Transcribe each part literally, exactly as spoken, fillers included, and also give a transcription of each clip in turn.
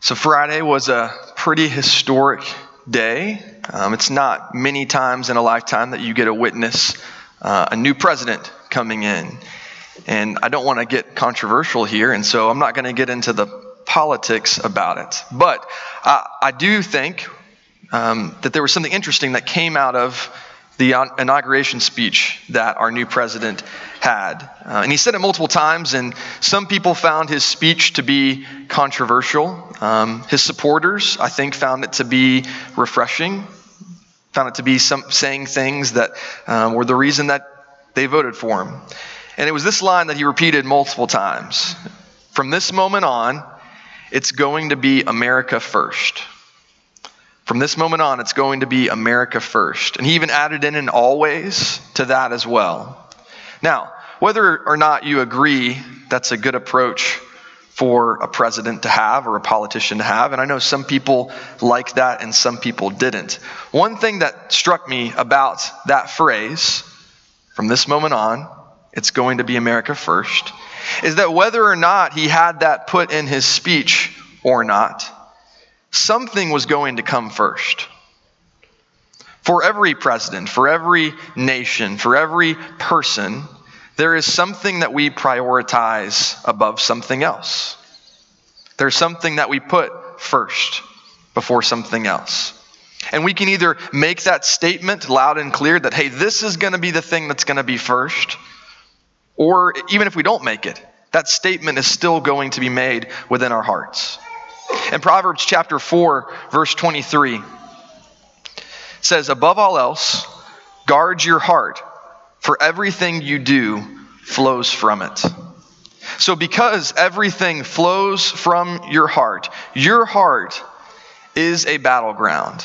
So Friday was a pretty historic day. Um, it's not many times in a lifetime that you get to witness uh, a new president coming in. And I don't want to get controversial here, and so I'm not going to get into the politics about it. But uh, I do think um, that there was something interesting that came out of the inauguration speech that our new president had. Uh, and he said it multiple times, and some people found his speech to be controversial. Um, his supporters, I think, found it to be refreshing, found it to be some saying things that um, were the reason that they voted for him. And it was this line that he repeated multiple times. From this moment on, it's going to be America first. From this moment on, it's going to be America first. And he even added in an always to that as well. Now, whether or not you agree that's a good approach for a president to have or a politician to have, and I know some people like that and some people didn't. One thing that struck me about that phrase, from this moment on, it's going to be America first, is that whether or not he had that put in his speech or not, something was going to come first. For every president, for every nation, for every person, there is something that we prioritize above something else. There's something that we put first before something else. And we can either make that statement loud and clear that, hey, this is going to be the thing that's going to be first, or even if we don't make it, that statement is still going to be made within our hearts. In Proverbs chapter four, verse twenty-three, says, above all else, guard your heart, for everything you do flows from it. So because everything flows from your heart, your heart is a battleground.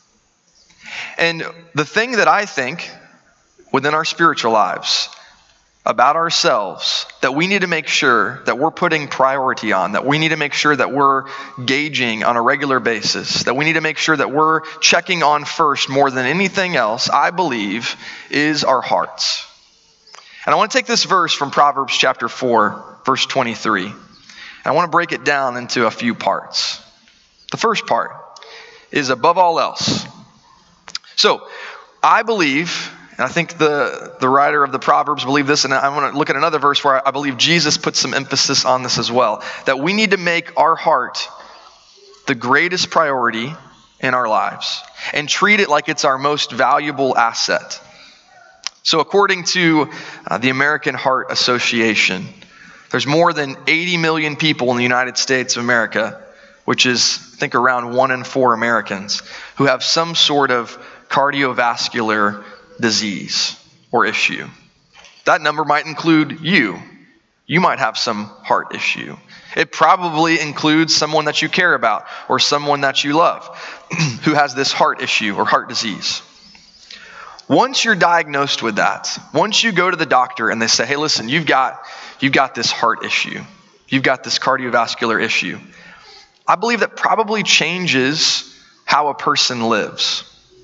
And the thing that I think within our spiritual lives about ourselves that we need to make sure that we're putting priority on, that we need to make sure that we're gauging on a regular basis, that we need to make sure that we're checking on first more than anything else, I believe, is our hearts. And I want to take this verse from Proverbs chapter four, verse twenty-three, and I want to break it down into a few parts. The first part is above all else. So, I believe, and I think the, the writer of the Proverbs believed this, and I want to look at another verse where I believe Jesus puts some emphasis on this as well, that we need to make our heart the greatest priority in our lives and treat it like it's our most valuable asset. So according to uh, the American Heart Association, there's more than eighty million people in the United States of America, which is, I think, around one in four Americans, who have some sort of cardiovascular disease or issue. That number might include you. You might have some heart issue. It probably includes someone that you care about or someone that you love who has this heart issue or heart disease. Once you're diagnosed with that, once you go to the doctor and they say, hey, listen, you've got, you've got this heart issue. You've got this cardiovascular issue. I believe that probably changes how a person lives.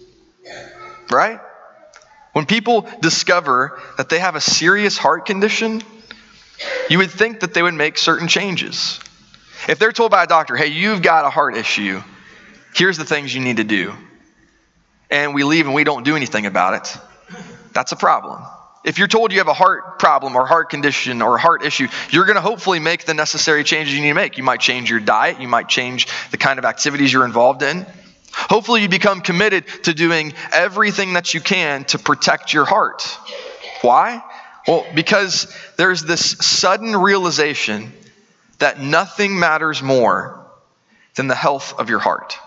Right? When people discover that they have a serious heart condition, you would think that they would make certain changes. If they're told by a doctor, hey, you've got a heart issue, here's the things you need to do, and we leave and we don't do anything about it, that's a problem. If you're told you have a heart problem or heart condition or a heart issue, you're going to hopefully make the necessary changes you need to make. You might change your diet. You might change the kind of activities you're involved in. Hopefully you become committed to doing everything that you can to protect your heart. Why? Well, because there's this sudden realization that nothing matters more than the health of your heart.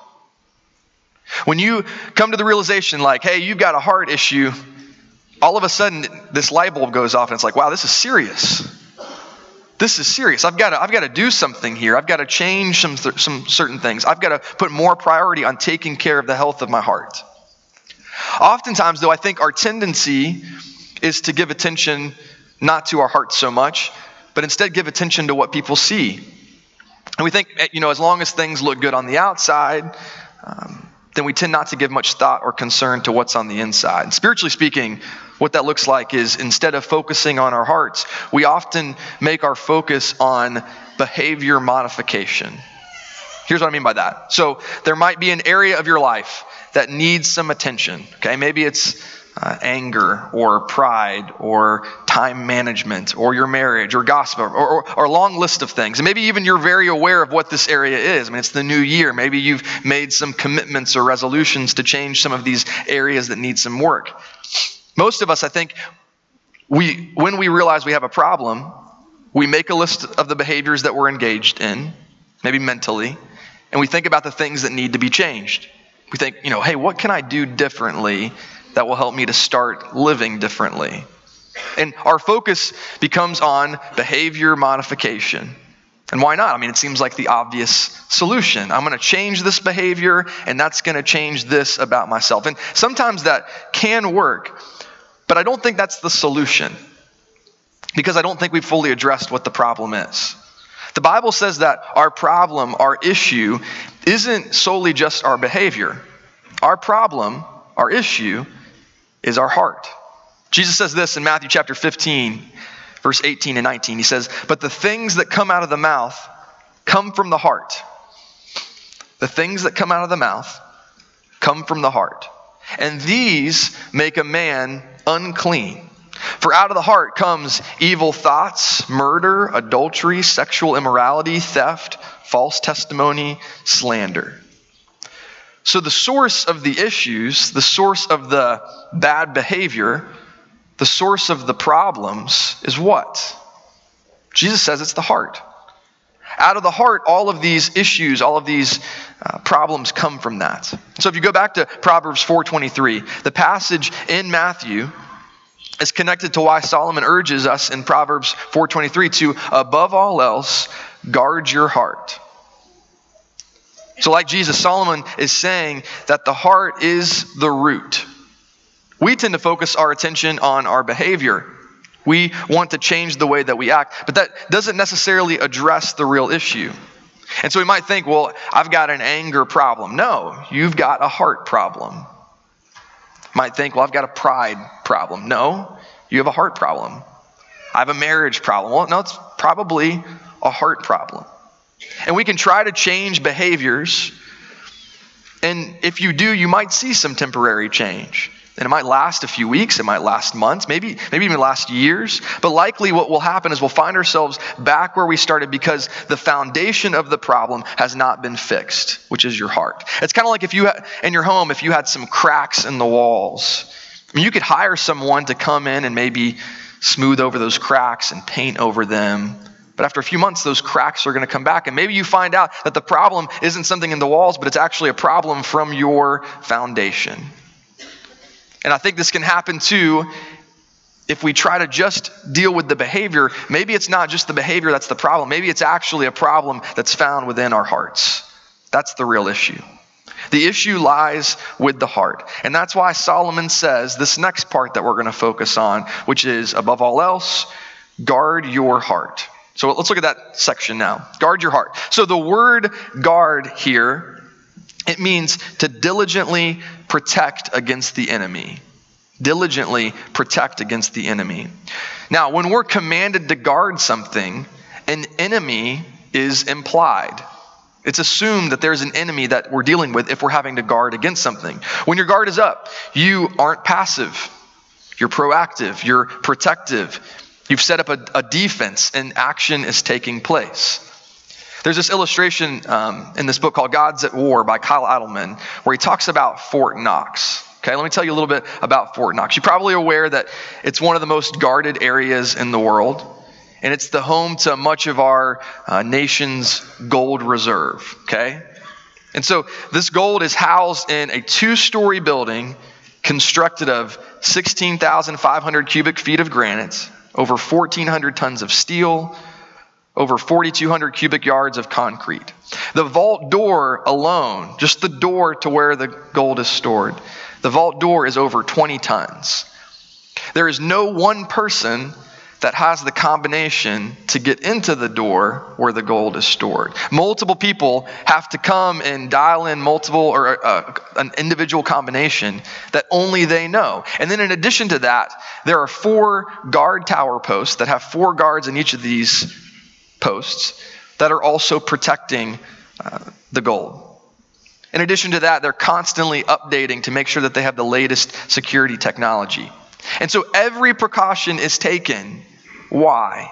When you come to the realization like, hey, you've got a heart issue, all of a sudden this light bulb goes off and it's like, wow, this is serious. This is serious. I've got to, I've got to do something here. I've got to change some, th- some certain things. I've got to put more priority on taking care of the health of my heart. Oftentimes, though, I think our tendency is to give attention not to our hearts so much, but instead give attention to what people see. And we think, you know, as long as things look good on the outside, um, then we tend not to give much thought or concern to what's on the inside. And spiritually speaking, what that looks like is instead of focusing on our hearts, we often make our focus on behavior modification. Here's what I mean by that. So there might be an area of your life that needs some attention. Okay, maybe it's uh, anger or pride or time management or your marriage or gossip or, or, or a long list of things. And maybe even you're very aware of what this area is. I mean, it's the new year. Maybe you've made some commitments or resolutions to change some of these areas that need some work. Most of us, I think, we when we realize we have a problem, we make a list of the behaviors that we're engaged in, maybe mentally, and we think about the things that need to be changed. We think, you know, hey, what can I do differently that will help me to start living differently? And our focus becomes on behavior modification. And why not? I mean, it seems like the obvious solution. I'm going to change this behavior, and that's going to change this about myself. And sometimes that can work, but I don't think that's the solution, because I don't think we've fully addressed what the problem is. The Bible says that our problem, our issue, isn't solely just our behavior. Our problem, our issue, is our heart. Jesus says this in Matthew chapter fifteen, verse eighteen and nineteen. He says, "But the things that come out of the mouth come from the heart. The things that come out of the mouth come from the heart. And these make a man unclean. For out of the heart comes evil thoughts, murder, adultery, sexual immorality, theft, false testimony, slander." So the source of the issues, the source of the bad behavior, the source of the problems is what? Jesus says it's the heart. Out of the heart, all of these issues, all of these uh, problems come from that. So if you go back to Proverbs four twenty-three, the passage in Matthew is connected to why Solomon urges us in Proverbs four twenty-three to, above all else, guard your heart. So like Jesus, Solomon is saying that the heart is the root. We tend to focus our attention on our behavior. We want to change the way that we act, but that doesn't necessarily address the real issue. And so we might think, well, I've got an anger problem. No, you've got a heart problem. Might think, well, I've got a pride problem. No, you have a heart problem. I have a marriage problem. Well, no, it's probably a heart problem. And we can try to change behaviors. And if you do, you might see some temporary change. And it might last a few weeks. It might last months, maybe, maybe even last years. But likely what will happen is we'll find ourselves back where we started because the foundation of the problem has not been fixed, which is your heart. It's kind of like if you had, in your home, if you had some cracks in the walls. I mean, you could hire someone to come in and maybe smooth over those cracks and paint over them. But after a few months, those cracks are going to come back. And maybe you find out that the problem isn't something in the walls, but it's actually a problem from your foundation. And I think this can happen too if we try to just deal with the behavior. Maybe it's not just the behavior that's the problem. Maybe it's actually a problem that's found within our hearts. That's the real issue. The issue lies with the heart. And that's why Solomon says this next part that we're going to focus on, which is, above all else, guard your heart. So let's look at that section now. Guard your heart. So the word guard here, it means to diligently protect against the enemy. Diligently protect against the enemy. Now, when we're commanded to guard something, an enemy is implied. It's assumed that there's an enemy that we're dealing with if we're having to guard against something. When your guard is up, you aren't passive. You're proactive. You're protective. You've set up a, a defense and action is taking place. There's this illustration um, in this book called Gods at War by Kyle Adelman where he talks about Fort Knox. Okay, let me tell you a little bit about Fort Knox. You're probably aware that it's one of the most guarded areas in the world, and it's the home to much of our uh, nation's gold reserve. Okay, and so this gold is housed in a two-story building constructed of sixteen thousand five hundred cubic feet of granite, over fourteen hundred tons of steel, over forty-two hundred cubic yards of concrete. The vault door alone, just the door to where the gold is stored, the vault door is over twenty tons. There is no one person that has the combination to get into the door where the gold is stored. Multiple people have to come and dial in multiple or uh, an individual combination that only they know. And then in addition to that, there are four guard tower posts that have four guards in each of these posts that are also protecting uh, the gold. In addition to that, they're constantly updating to make sure that they have the latest security technology. And so every precaution is taken. Why?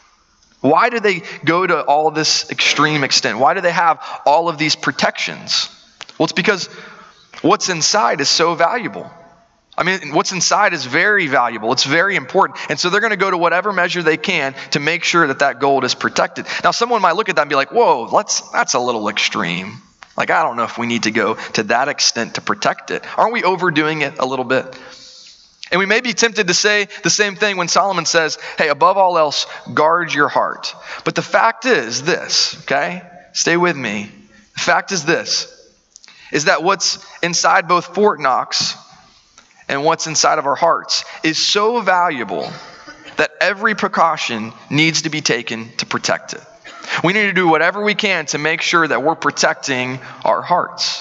Why do they go to all this extreme extent? Why do they have all of these protections? Well, it's because what's inside is so valuable. I mean, what's inside is very valuable. It's very important. And so they're going to go to whatever measure they can to make sure that that gold is protected. Now, someone might look at that and be like, whoa, let's, that's a little extreme. Like, I don't know if we need to go to that extent to protect it. Aren't we overdoing it a little bit? And we may be tempted to say the same thing when Solomon says, hey, above all else, guard your heart. But the fact is this, okay? Stay with me. The fact is this, is that what's inside both Fort Knox and what's inside of our hearts is so valuable that every precaution needs to be taken to protect it. We need to do whatever we can to make sure that we're protecting our hearts.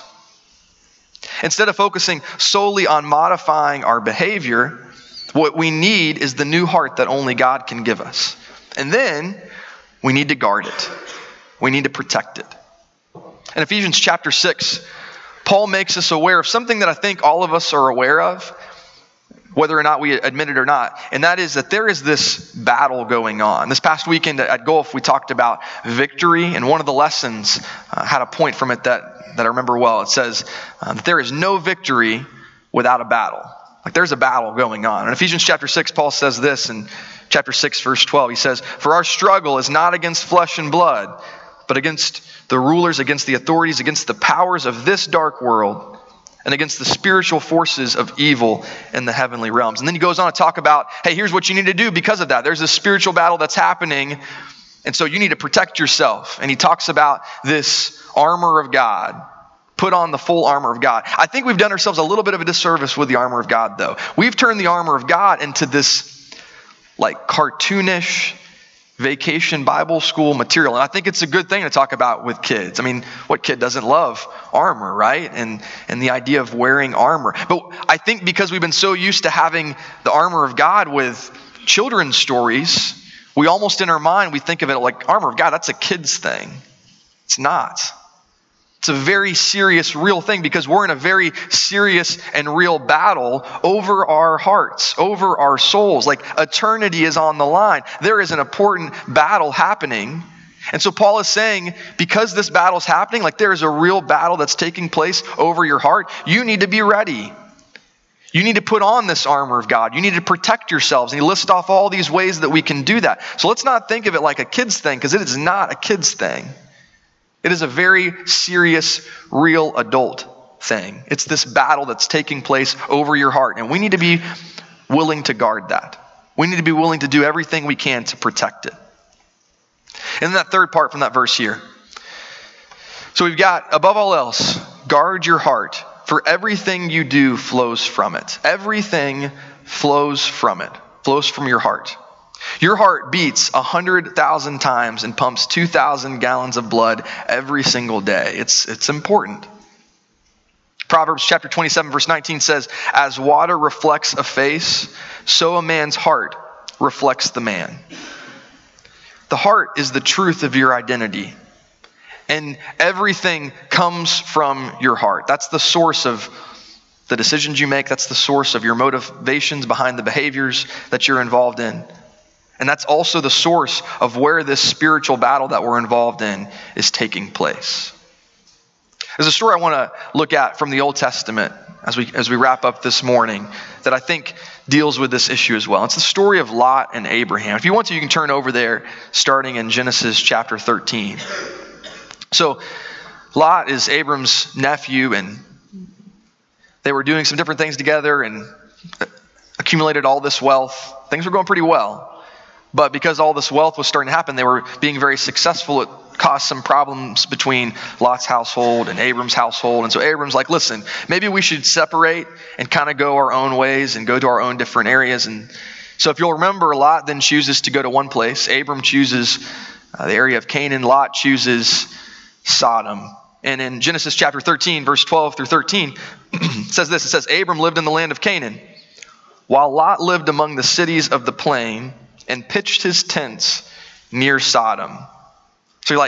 Instead of focusing solely on modifying our behavior, what we need is the new heart that only God can give us. And then we need to guard it. We need to protect it. In Ephesians chapter six, Paul makes us aware of something that I think all of us are aware of, whether or not we admit it or not, and that is that there is this battle going on. This past weekend at Gulf, we talked about victory, and one of the lessons uh, had a point from it that, that I remember well. It says uh, that there is no victory without a battle. Like there's a battle going on. In Ephesians chapter six, Paul says this in chapter six, verse twelve. He says, "For our struggle is not against flesh and blood, but against the rulers, against the authorities, against the powers of this dark world, and against the spiritual forces of evil in the heavenly realms." And then he goes on to talk about, hey, here's what you need to do because of that. There's a spiritual battle that's happening, and so you need to protect yourself. And he talks about this armor of God. Put on the full armor of God. I think we've done ourselves a little bit of a disservice with the armor of God, though. We've turned the armor of God into this like cartoonish vacation Bible school material. And I think it's a good thing to talk about with kids. I mean, what kid doesn't love armor, right? And and the idea of wearing armor. But I think because we've been so used to having the armor of God with children's stories, we almost in our mind, we think of it like armor of God, that's a kid's thing. It's not. It's a very serious, real thing because we're in a very serious and real battle over our hearts, over our souls. Like eternity is on the line. There is an important battle happening. And so Paul is saying, because this battle is happening, like there is a real battle that's taking place over your heart, you need to be ready. You need to put on this armor of God. You need to protect yourselves. And he lists off all these ways that we can do that. So let's not think of it like a kid's thing because it is not a kid's thing. It is a very serious, real adult thing. It's this battle that's taking place over your heart. And we need to be willing to guard that. We need to be willing to do everything we can to protect it. And then that third part from that verse here. So we've got, above all else, guard your heart, for everything you do flows from it. Everything flows from it, flows from your heart. Your heart beats one hundred thousand times and pumps two thousand gallons of blood every single day. It's, it's important. Proverbs chapter twenty-seven verse nineteen says, "As water reflects a face, so a man's heart reflects the man." The heart is the truth of your identity. And everything comes from your heart. That's the source of the decisions you make. That's the source of your motivations behind the behaviors that you're involved in. And that's also the source of where this spiritual battle that we're involved in is taking place. There's a story I want to look at from the Old Testament as we as we wrap up this morning that I think deals with this issue as well. It's the story of Lot and Abraham. If you want to, you can turn over there starting in Genesis chapter thirteen. So Lot is Abram's nephew, and they were doing some different things together and accumulated all this wealth. Things were going pretty well. But because all this wealth was starting to happen, they were being very successful. It caused some problems between Lot's household and Abram's household. And so Abram's like, listen, maybe we should separate and kind of go our own ways and go to our own different areas. And so if you'll remember, Lot then chooses to go to one place. Abram chooses uh, the area of Canaan. Lot chooses Sodom. And in Genesis chapter thirteen, verse twelve through thirteen, it says this. It says, Abram lived in the land of Canaan, while Lot lived among the cities of the plain and pitched his tents near Sodom. So you're like,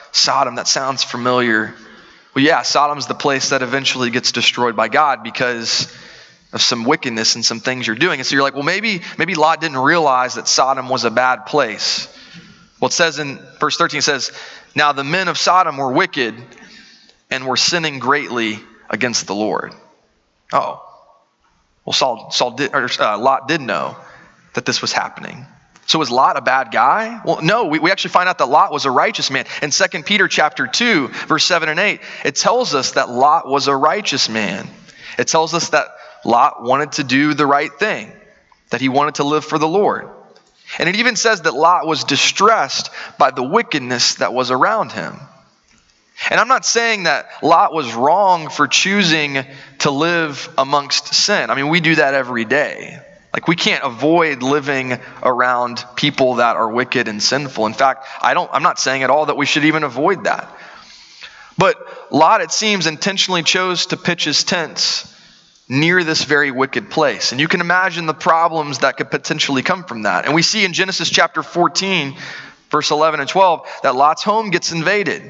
Sodom, that sounds familiar. Well, yeah, Sodom's the place that eventually gets destroyed by God because of some wickedness and some things you're doing. And so you're like, well, maybe, maybe Lot didn't realize that Sodom was a bad place. Well, it says in verse thirteen, it says, now the men of Sodom were wicked and were sinning greatly against the Lord. Oh, well, Saul, Saul did, or, uh, Lot did know that this was happening. So was Lot a bad guy? Well, no, we, we actually find out that Lot was a righteous man. In Second Peter chapter two, verse seven and eight, it tells us that Lot was a righteous man. It tells us that Lot wanted to do the right thing, that he wanted to live for the Lord. And it even says that Lot was distressed by the wickedness that was around him. And I'm not saying that Lot was wrong for choosing to live amongst sin. I mean, we do that every day. Like, we can't avoid living around people that are wicked and sinful. In fact, I don't, I'm not saying at all that we should even avoid that. But Lot, it seems, intentionally chose to pitch his tents near this very wicked place. And you can imagine the problems that could potentially come from that. And we see in Genesis chapter fourteen, verse eleven and twelve, that Lot's home gets invaded.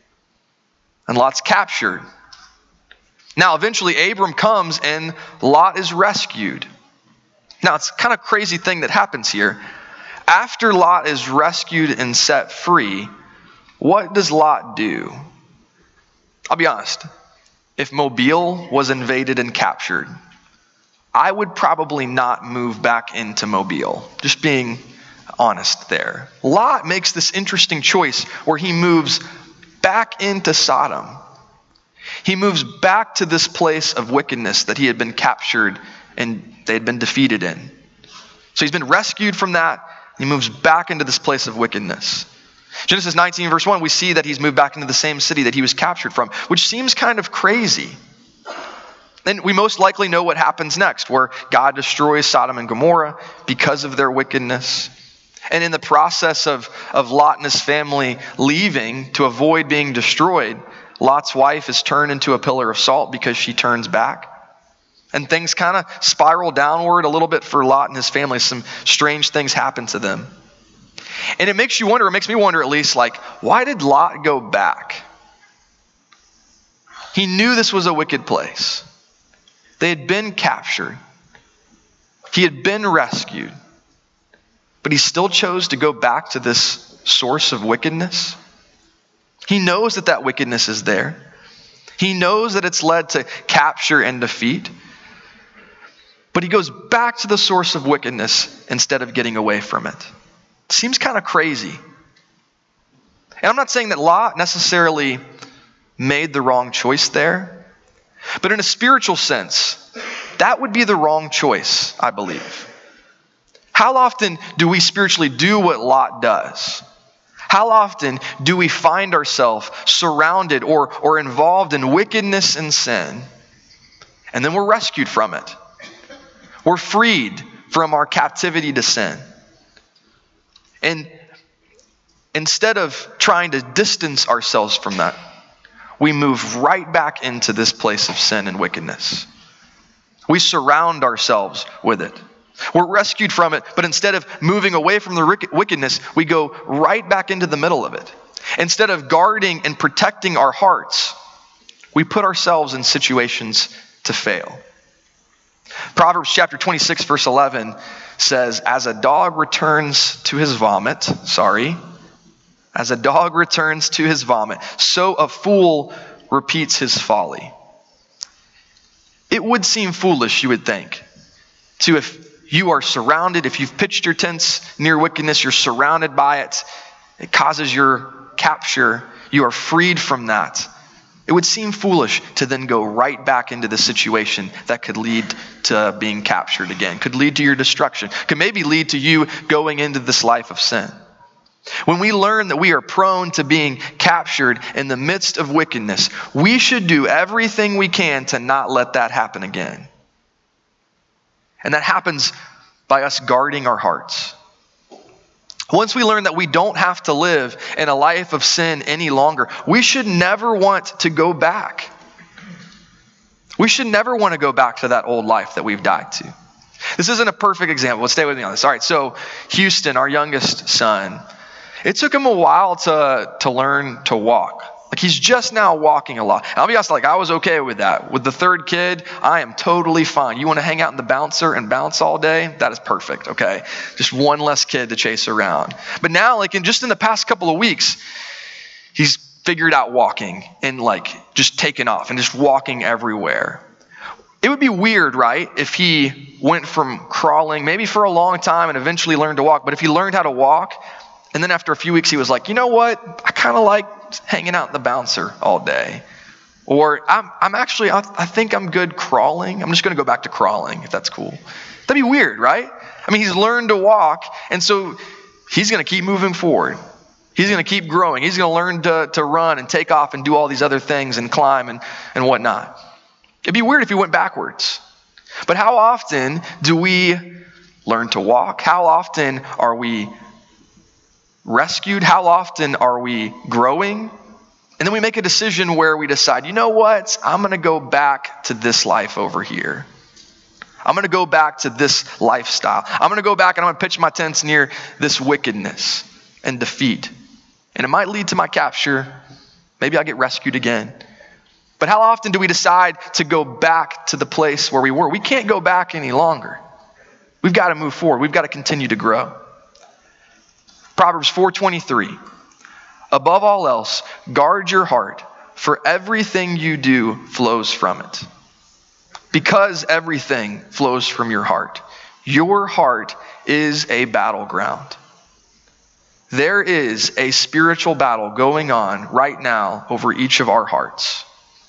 And Lot's captured. Now, eventually, Abram comes and Lot is rescued. Now, it's kind of crazy thing that happens here. After Lot is rescued and set free, what does Lot do? I'll be honest. If Mobile was invaded and captured, I would probably not move back into Mobile. Just being honest there. Lot makes this interesting choice where he moves back into Sodom. He moves back to this place of wickedness that he had been captured and they had been defeated in. So he's been rescued from that. He moves back into this place of wickedness. Genesis nineteen, verse one, we see that he's moved back into the same city that he was captured from, which seems kind of crazy. And we most likely know what happens next, where God destroys Sodom and Gomorrah because of their wickedness. And in the process of, of Lot and his family leaving to avoid being destroyed, Lot's wife is turned into a pillar of salt because she turns back. And things kind of spiral downward a little bit for Lot and his family. Some strange things happen to them. And it makes you wonder, it makes me wonder at least, like, why did Lot go back? He knew this was a wicked place. They had been captured. He had been rescued. But he still chose to go back to this source of wickedness. He knows that that wickedness is there. He knows that it's led to capture and defeat. But he goes back to the source of wickedness instead of getting away from it. Seems kind of crazy. And I'm not saying that Lot necessarily made the wrong choice there. But in a spiritual sense, that would be the wrong choice, I believe. How often do we spiritually do what Lot does? How often do we find ourselves surrounded or, or involved in wickedness and sin, and then we're rescued from it? We're freed from our captivity to sin. And instead of trying to distance ourselves from that, we move right back into this place of sin and wickedness. We surround ourselves with it. We're rescued from it, but instead of moving away from the wickedness, we go right back into the middle of it. Instead of guarding and protecting our hearts, we put ourselves in situations to fail. Proverbs chapter twenty-six, verse eleven says, as a dog returns to his vomit, sorry, as a dog returns to his vomit, so a fool repeats his folly. It would seem foolish, you would think, to if you are surrounded, if you've pitched your tents near wickedness, you're surrounded by it, it causes your capture, you are freed from that. It would seem foolish to then go right back into the situation that could lead to being captured again, could lead to your destruction, could maybe lead to you going into this life of sin. When we learn that we are prone to being captured in the midst of wickedness, we should do everything we can to not let that happen again. And that happens by us guarding our hearts. Once we learn that we don't have to live in a life of sin any longer, we should never want to go back. We should never want to go back to that old life that we've died to. This isn't a perfect example, but stay with me on this. All right, so Houston, our youngest son, It took him a while to, to learn to walk. Like he's just now walking a lot. And I'll be honest, like I was okay with that. With the third kid, I am totally fine. You want to hang out in the bouncer and bounce all day? That is perfect, okay? Just one less kid to chase around. But now, like in just in the past couple of weeks, he's figured out walking and like just taking off and just walking everywhere. It would be weird, right, if he went from crawling maybe for a long time and eventually learned to walk. But if he learned how to walk, and then after a few weeks he was like, you know what, I kind of like hanging out in the bouncer all day. Or I'm, I'm actually, I, I think I'm good crawling. I'm just going to go back to crawling if that's cool. That'd be weird, right? I mean, he's learned to walk, and so he's going to keep moving forward. He's going to keep growing. He's going to learn to, to run and take off and do all these other things and climb and, and whatnot. It'd be weird if he went backwards. But how often do we learn to walk? How often are we rescued? How often are we growing? And then we make a decision where we decide, you know what? I'm going to go back to this life over here. I'm going to go back to this lifestyle. I'm going to go back and I'm going to pitch my tents near this wickedness and defeat. And it might lead to my capture. Maybe I'll get rescued again. But how often do we decide to go back to the place where we were? We can't go back any longer. We've got to move forward. We've got to continue to grow. Proverbs four twenty-three. Above all else, guard your heart, for everything you do flows from it. Because everything flows from your heart. Your heart is a battleground. There is a spiritual battle going on right now over each of our hearts.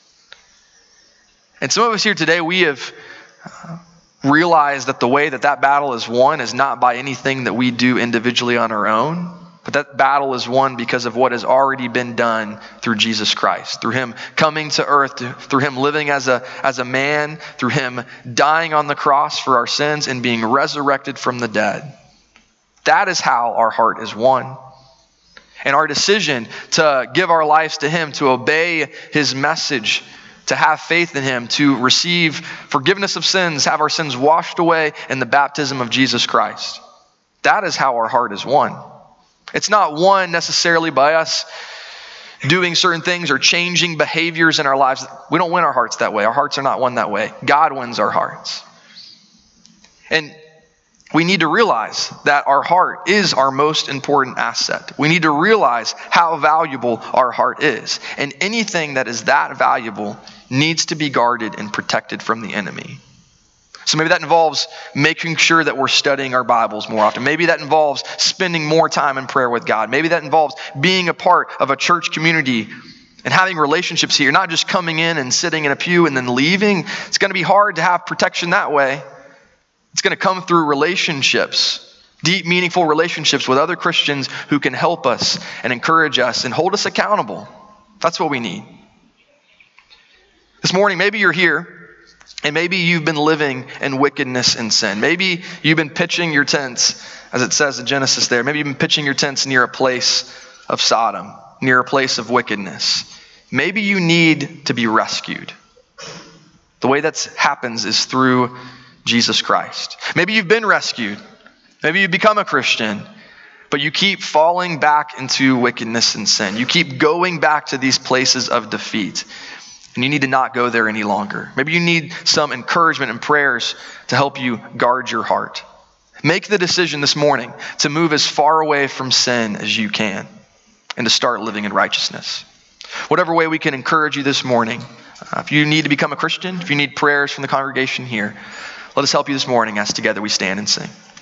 And some of us here today, we have realized that the way that that battle is won is not by anything that we do individually on our own, but that battle is won because of what has already been done through Jesus Christ, through him coming to earth, through him living as a, as a man, through him dying on the cross for our sins and being resurrected from the dead. That is how our heart is won. And our decision to give our lives to him, to obey his message, to have faith in him, to receive forgiveness of sins, have our sins washed away in the baptism of Jesus Christ. That is how our heart is won. It's not won necessarily by us doing certain things or changing behaviors in our lives. We don't win our hearts that way. Our hearts are not won that way. God wins our hearts. And we need to realize that our heart is our most important asset. We need to realize how valuable our heart is. And anything that is that valuable needs to be guarded and protected from the enemy. So maybe that involves making sure that we're studying our Bibles more often. Maybe that involves spending more time in prayer with God. Maybe that involves being a part of a church community and having relationships here, not just coming in and sitting in a pew and then leaving. It's going to be hard to have protection that way. It's going to come through relationships, deep, meaningful relationships with other Christians who can help us and encourage us and hold us accountable. That's what we need. This morning, maybe you're here and maybe you've been living in wickedness and sin. Maybe you've been pitching your tents, as it says in Genesis there. Maybe you've been pitching your tents near a place of Sodom, near a place of wickedness. Maybe you need to be rescued. The way that happens is through Jesus Christ. Maybe you've been rescued. Maybe you've become a Christian, but you keep falling back into wickedness and sin. You keep going back to these places of defeat, and you need to not go there any longer. Maybe you need some encouragement and prayers to help you guard your heart. Make the decision this morning to move as far away from sin as you can and to start living in righteousness. Whatever way we can encourage you this morning, uh, if you need to become a Christian, if you need prayers from the congregation here, let us help you this morning as together we stand and sing.